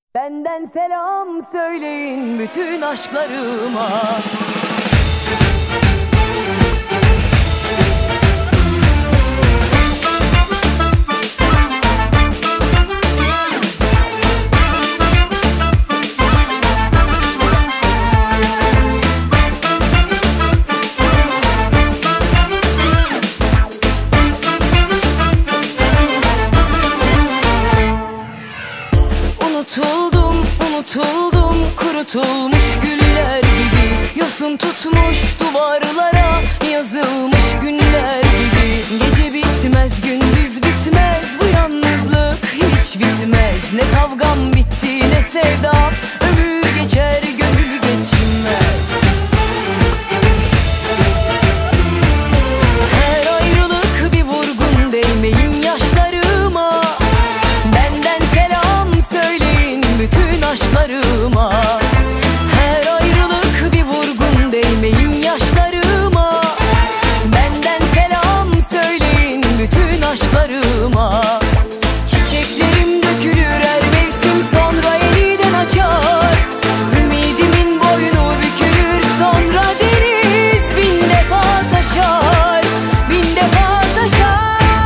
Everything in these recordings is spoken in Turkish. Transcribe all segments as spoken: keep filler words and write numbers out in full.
Benden selam söyleyin bütün aşklarıma. Unutuldum, unutuldum, kurutulmuş güller gibi. Yosun tutmuş duvarlara, yazılmış günler gibi. Gece bitmez, gündüz bitmez, bu yalnızlık hiç bitmez. Ne kavgam bitti, ne sevdam, ömür geçer, gönül geçmez. Her ayrılık bir vurgun, değmeyin yaşlarıma. Benden selam söyleyin bütün aşklarıma. Her ayrılık bir vurgun, değmeyin yaşlarıma. Benden selam söyleyin bütün aşklarıma. Çiçeklerim dökülür her mevsim, sonra yeniden açar. Ümidimin boynu bükülür, sonra deniz bin defa taşar, bin defa taşar.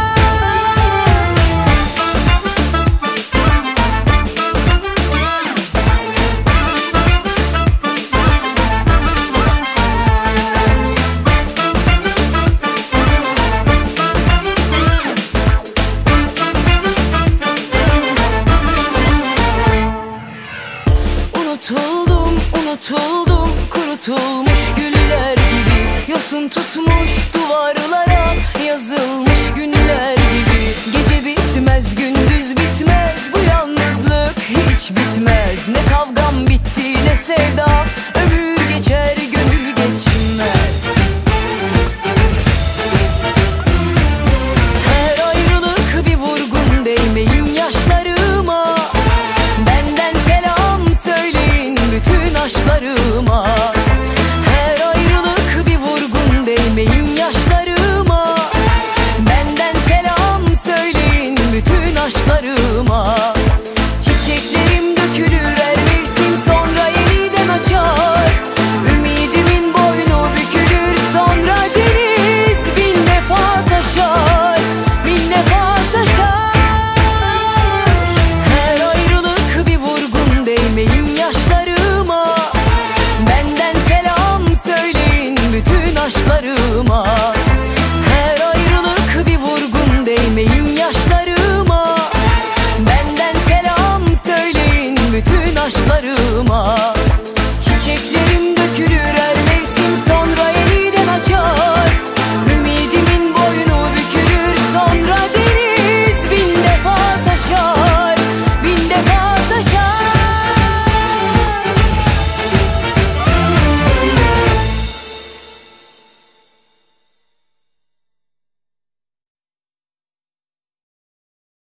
Unutuldum, unutuldum, kurutulmuş güller gibi. Yosun tutmuş duvarlara, yazılmış günler gibi. Gece bitmez, gündüz bitmez, bu yalnızlık hiç bitmez. Ne kavga